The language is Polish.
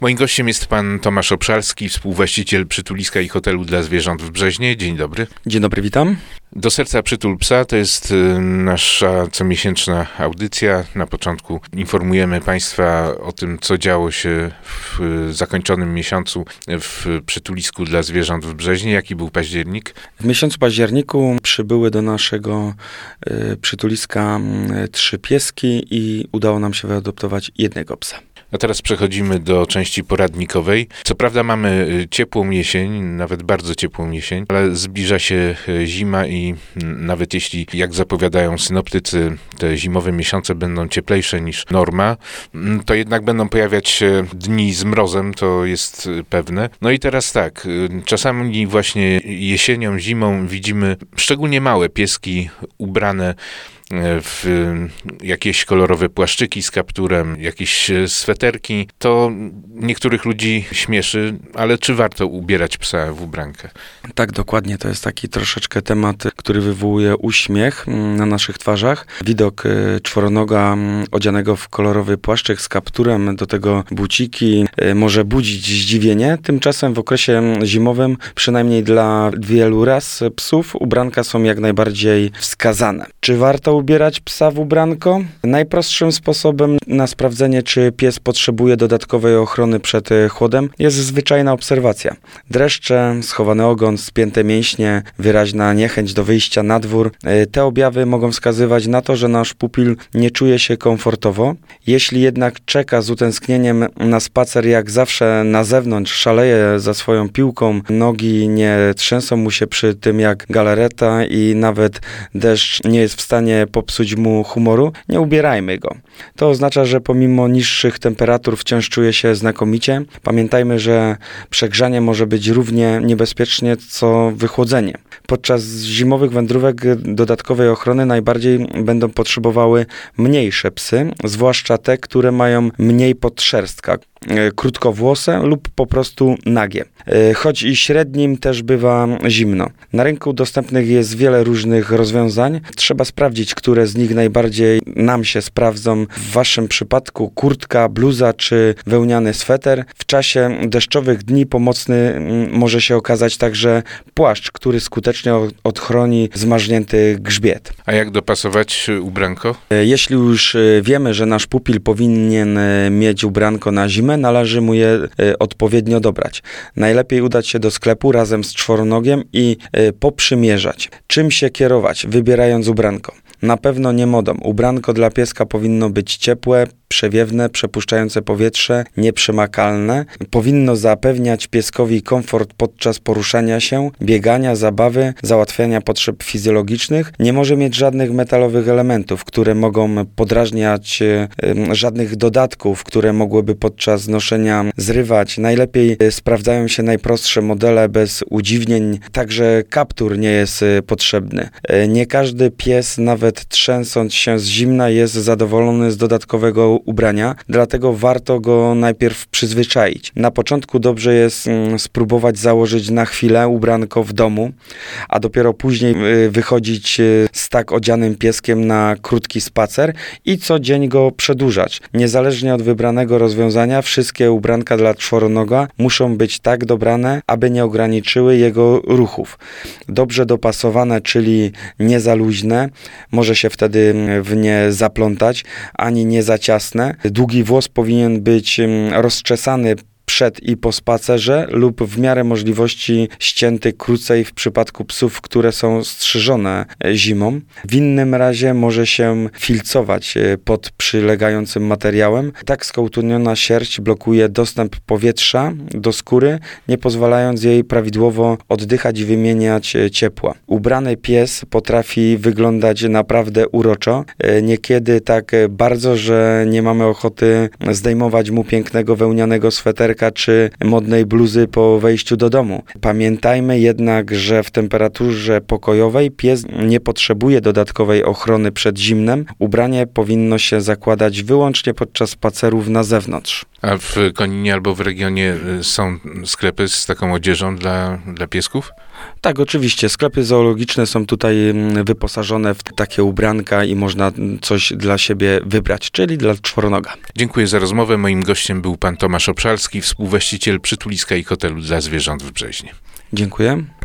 Moim gościem jest pan Tomasz Obszalski, współwłaściciel przytuliska i hotelu dla zwierząt w Brzeźnie. Dzień dobry. Dzień dobry, witam. Do serca przytul psa to jest nasza comiesięczna audycja. Na początku informujemy państwa o tym, co działo się w zakończonym miesiącu w przytulisku dla zwierząt w Brzeźnie. Jaki był październik? W miesiącu październiku przybyły do naszego przytuliska 3 pieski i udało nam się wyadoptować jednego psa. A teraz przechodzimy do części poradnikowej. Co prawda mamy ciepłą jesień, nawet bardzo ciepłą jesień, ale zbliża się zima i nawet jeśli, jak zapowiadają synoptycy, te zimowe miesiące będą cieplejsze niż norma, to jednak będą pojawiać się dni z mrozem, to jest pewne. No i teraz tak, czasami właśnie jesienią, zimą widzimy szczególnie małe pieski ubrane w jakieś kolorowe płaszczyki z kapturem, jakieś sweterki. To niektórych ludzi śmieszy, ale czy warto ubierać psa w ubrankę? Tak, dokładnie. To jest taki troszeczkę temat, który wywołuje uśmiech na naszych twarzach. Widok czworonoga odzianego w kolorowy płaszczyk z kapturem, do tego buciki, może budzić zdziwienie. Tymczasem w okresie zimowym, przynajmniej dla wielu ras psów, ubranka są jak najbardziej wskazane. Czy warto ubierać psa w ubranko? Najprostszym sposobem na sprawdzenie, czy pies potrzebuje dodatkowej ochrony przed chłodem, jest zwyczajna obserwacja. Dreszcze, schowany ogon, spięte mięśnie, wyraźna niechęć do wyjścia na dwór. Te objawy mogą wskazywać na to, że nasz pupil nie czuje się komfortowo. Jeśli jednak czeka z utęsknieniem na spacer jak zawsze na zewnątrz, szaleje za swoją piłką, nogi nie trzęsą mu się przy tym jak galareta i nawet deszcz nie jest w stanie popsuć mu humoru, nie ubierajmy go. To oznacza, że pomimo niższych temperatur wciąż czuje się znakomicie. Pamiętajmy, że przegrzanie może być równie niebezpiecznie co wychłodzenie. Podczas zimowych wędrówek dodatkowej ochrony najbardziej będą potrzebowały mniejsze psy, zwłaszcza te, które mają mniej podszerstka, krótkowłose lub po prostu nagie. Choć i średnim też bywa zimno. Na rynku dostępnych jest wiele różnych rozwiązań. Trzeba sprawdzić, które z nich najbardziej nam się sprawdzą. W waszym przypadku kurtka, bluza czy wełniany sweter. W czasie deszczowych dni pomocny może się okazać także płaszcz, który skutecznie odchroni zmarznięty grzbiet. A jak dopasować ubranko? Jeśli już wiemy, że nasz pupil powinien mieć ubranko na zimę, należy mu je odpowiednio dobrać. Najlepiej udać się do sklepu razem z czworonogiem i poprzymierzać. Czym się kierować, wybierając ubranko? Na pewno nie modą. Ubranko dla pieska powinno być ciepłe, przewiewne, przepuszczające powietrze, nieprzemakalne. Powinno zapewniać pieskowi komfort podczas poruszania się, biegania, zabawy, załatwiania potrzeb fizjologicznych. Nie może mieć żadnych metalowych elementów, które mogą podrażniać, żadnych dodatków, które mogłyby podczas noszenia zrywać. Najlepiej sprawdzają się najprostsze modele bez udziwnień. Także kaptur nie jest potrzebny. Nie każdy pies, nawet trzęsąc się z zimna, jest zadowolony z dodatkowego ubrania, dlatego warto go najpierw przyzwyczaić. Na początku dobrze jest spróbować założyć na chwilę ubranko w domu, a dopiero później wychodzić z tak odzianym pieskiem na krótki spacer i co dzień go przedłużać. Niezależnie od wybranego rozwiązania, wszystkie ubranka dla czworonoga muszą być tak dobrane, aby nie ograniczyły jego ruchów. Dobrze dopasowane, czyli nie za luźne, może się wtedy w nie zaplątać, ani nie za ciasne. Długi włos powinien być rozczesany przed i po spacerze lub w miarę możliwości ścięty krócej w przypadku psów, które są strzyżone zimą. W innym razie może się filcować pod przylegającym materiałem. Tak skołtuniona sierść blokuje dostęp powietrza do skóry, nie pozwalając jej prawidłowo oddychać i wymieniać ciepła. Ubrany pies potrafi wyglądać naprawdę uroczo. Niekiedy tak bardzo, że nie mamy ochoty zdejmować mu pięknego wełnianego sweterka czy modnej bluzy po wejściu do domu. Pamiętajmy jednak, że w temperaturze pokojowej pies nie potrzebuje dodatkowej ochrony przed zimnem. Ubranie powinno się zakładać wyłącznie podczas spacerów na zewnątrz. A w Koninie albo w regionie są sklepy z taką odzieżą dla piesków? Tak, oczywiście. Sklepy zoologiczne są tutaj wyposażone w takie ubranka i można coś dla siebie wybrać, czyli dla czworonoga. Dziękuję za rozmowę. Moim gościem był pan Tomasz Obszalski, współwłaściciel przytuliska i hotelu dla zwierząt w Brzeźnie. Dziękuję.